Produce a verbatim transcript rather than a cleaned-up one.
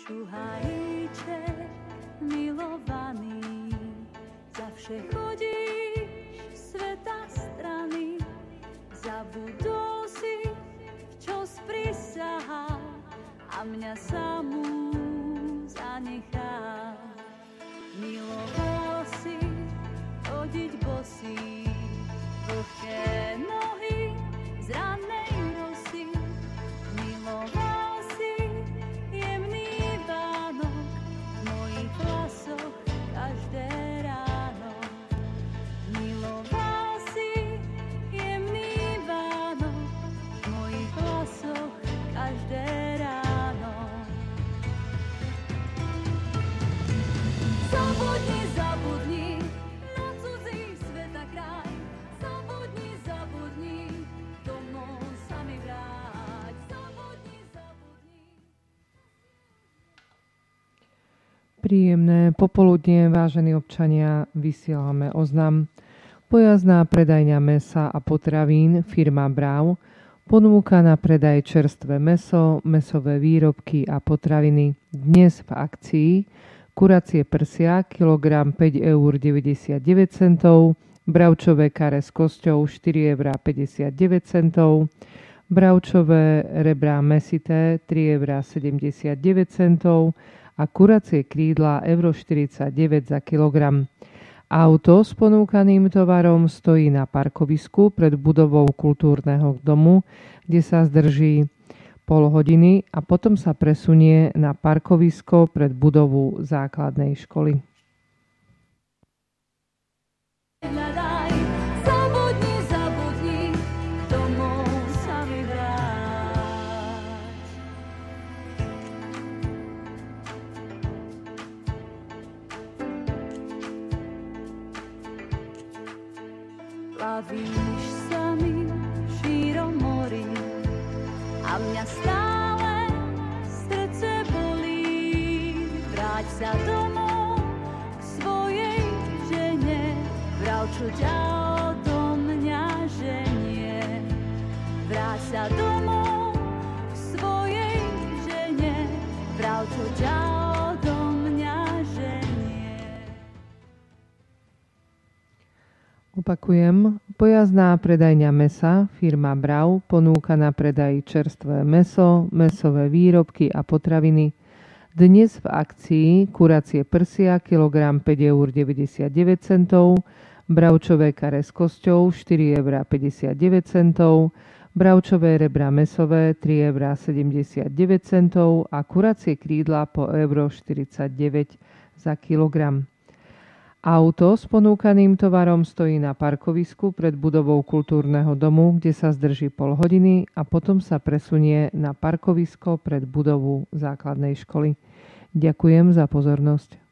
šuhajíček milovaný, zavše chodíš sveta strany, zabudol si, čo sprisahal a mňa samú zanechal. Miloval si chodiť bosý, vlhké nohy z rannej rosy. Miloval si jemný Vánok v mojich vlasoch každé ráno. Miloval si jemný Vánok v mojich vlasoch každé ráno. Zabudni, zabudni na cudzí sveta kraj. Zabudni, zabudni, domov sa mi vráť. Zabudni, zabudni. Príjemné popoludnie, vážení občania, vysielame oznam. Pojazdná predajňa mäsa a potravín firma Brau ponúka na predaj čerstvé mäso, mäsové výrobky a potraviny. Dnes v akcii kuracie prsia, kilogram päť eur deväťdesiatdeväť centov, bravčové kare s kosťou štyri eurá päťdesiatdeväť centov, bravčové rebrá mäsité tri eurá sedemdesiatdeväť centov a kuracie krídla euro štyridsaťdeväť za kilogram. Auto s ponúkaným tovarom stojí na parkovisku pred budovou kultúrneho domu, kde sa zdrží pol hodiny a potom sa presunie na parkovisko pred budovu základnej školy. Zabudni, zabudni, domov sa mi vráť. Plavíš sa mi v šírom mori a mňa stále srdce bolí. Vráť sa domov k svojej žene, vrav, čo ťa odo mňa ženie. Vráť sa domov k svojej žene, vrav, čo ťa odo mňa ženie. Opakujem, pojazdná predajňa mäsa firma Brau ponúka na predaj čerstvé mäso, mäsové výrobky a potraviny. Dnes v akcii kuracie prsia, kilogram päť eur deväťdesiatdeväť centov, bravčové kare s kosťou štyri eurá päťdesiatdeväť centov, bravčové rebrá mäsové tri eurá sedemdesiatdeväť centov a kuracie krídla po euro štyridsaťdeväť za kilogram. Auto s ponúkaným tovarom stojí na parkovisku pred budovou kultúrneho domu, kde sa zdrží pol hodiny a potom sa presunie na parkovisko pred budovu základnej školy. Ďakujem za pozornosť.